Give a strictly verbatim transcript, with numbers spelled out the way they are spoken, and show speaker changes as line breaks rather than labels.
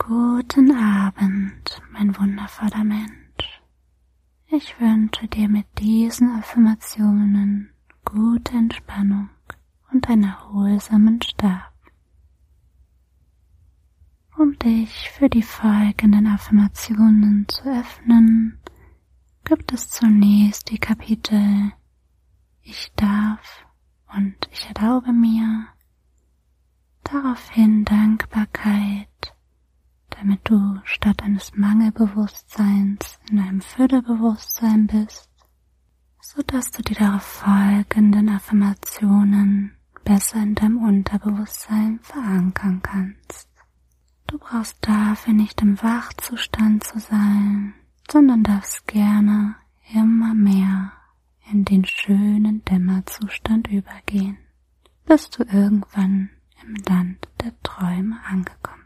Guten Abend, mein wundervoller Mensch. Ich wünsche dir mit diesen Affirmationen gute Entspannung und einen erholsamen Schlaf. Um dich für die folgenden Affirmationen zu öffnen, gibt es zunächst die Kapitel Ich darf und ich erlaube mir, daraufhin Dankbarkeit, damit du statt eines Mangelbewusstseins in einem Füllebewusstsein bist, so dass du die darauf folgenden Affirmationen besser in deinem Unterbewusstsein verankern kannst. Du brauchst dafür nicht im Wachzustand zu sein, sondern darfst gerne immer mehr in den schönen Dämmerzustand übergehen, bis du irgendwann im Land der Träume angekommen